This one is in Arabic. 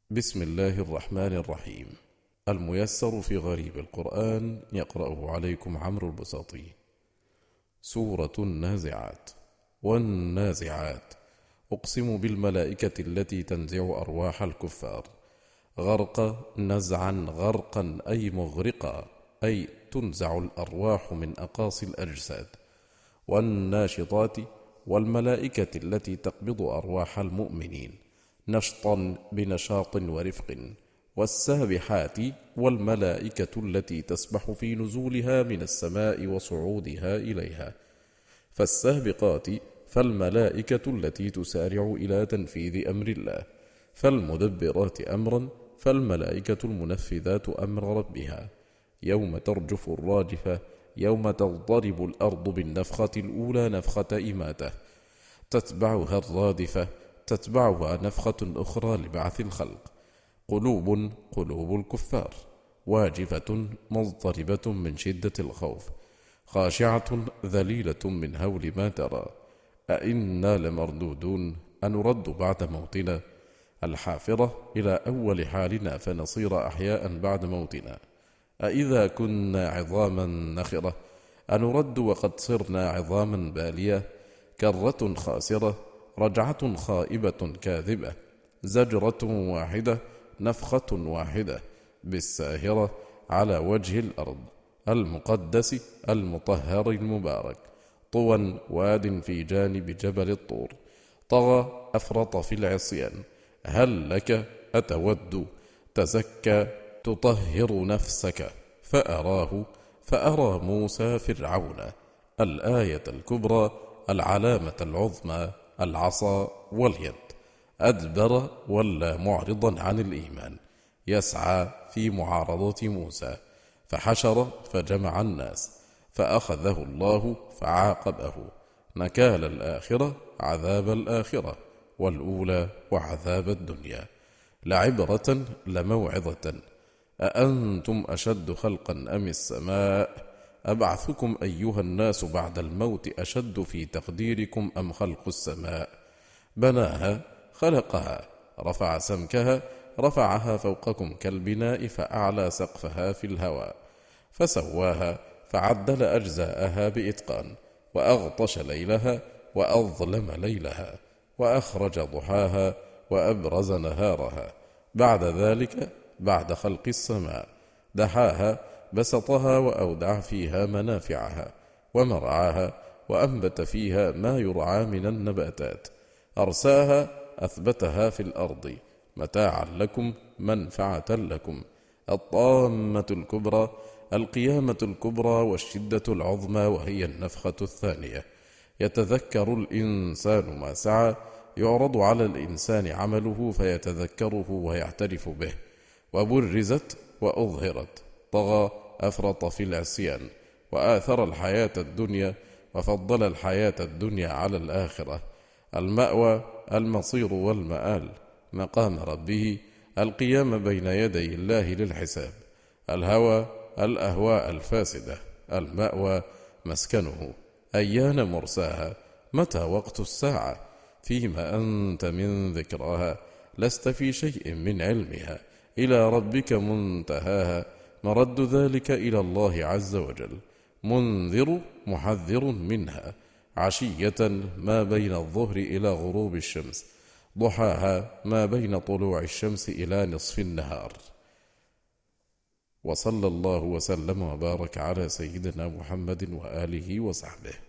بسم الله الرحمن الرحيم. الميسر في غريب القرآن يقرأه عليكم عمرو البساطي. سورة النازعات. والنازعات أقسم بالملائكة التي تنزع أرواح الكفار. غرق نزعا غرقا أي مغرقا، أي تنزع الأرواح من أقاصي الأجساد. والناشطات والملائكة التي تقبض أرواح المؤمنين نشطا بنشاط ورفق. والسابحات والملائكة التي تسبح في نزولها من السماء وصعودها إليها. فالسابقات فالملائكة التي تسارع إلى تنفيذ أمر الله. فالمدبرات أمرا فالملائكة المنفذات أمر ربها. يوم ترجف الراجفة، يوم تضطرب الأرض بالنفخة الأولى نفخة إماتة، تتبعها الرادفة، تتبعها نفخة أخرى لبعث الخلق. قلوب الكفار واجفة مضطربة من شدة الخوف، خاشعة ذليلة من هول ما ترى. أئنا لمردودون أنرد بعد موتنا. الحافرة إلى أول حالنا فنصير أحياء بعد موتنا. أئذا كنا عظاما نخرة أنرد وقد صرنا عظاما بالية. كرة خاسرة، رجعة خائبة كاذبة، زجرة واحدة، نفخة واحدة بالساهرة على وجه الأرض المقدس المطهر المبارك. طوى واد في جانب جبل الطور، طغى أفرط في العصيان. هل لك أتود تزكى تطهر نفسك؟ فأرى موسى فرعون الآية الكبرى، العلامة العظمى، العصا واليد. أدبر ولى معرضا عن الإيمان، يسعى في معارضة موسى. فحشر فجمع الناس، فأخذه الله فعاقبه. نكال الآخرة عذاب الآخرة، والأولى وعذاب الدنيا. لعبرة لموعظة. أأنتم أشد خلقا أم السماء؟ أبعثكم أيها الناس بعد الموت أشد في تقديركم أم خلق السماء؟ بناها خلقها، رفع سمكها، رفعها فوقكم كالبناء فأعلى سقفها في الهواء. فسواها فعدل أجزاءها بإتقان، وأغطش ليلها وأظلم ليلها، وأخرج ضحاها وأبرز نهارها. بعد ذلك بعد خلق السماء دحاها، بسطها وأودع فيها منافعها ومرعاها، وأنبت فيها ما يرعى من النباتات. أرساها أثبتها في الأرض متاعا لكم منفعة لكم. الطامة الكبرى، القيامة الكبرى والشدة العظمى، وهي النفخة الثانية. يتذكر الإنسان ما سعى، يعرض على الإنسان عمله فيتذكره ويعترف به. وبرزت وأظهرت، طغى أفرط في العصيان، وآثر الحياة الدنيا، وفضل الحياة الدنيا على الآخرة. المأوى المصير والمآل، مقام ربه، القيام بين يدي الله للحساب. الهوى الأهواء الفاسدة، المأوى مسكنه. أيان مرساها؟ متى وقت الساعة؟ فيما أنت من ذكراها؟ لست في شيء من علمها. إلى ربك منتهاها، مرد ذلك إلى الله عز وجل. منذر محذر منها، عشية ما بين الظهر إلى غروب الشمس، ضحاها ما بين طلوع الشمس إلى نصف النهار. وصلى الله وسلم وبارك على سيدنا محمد وآله وصحبه.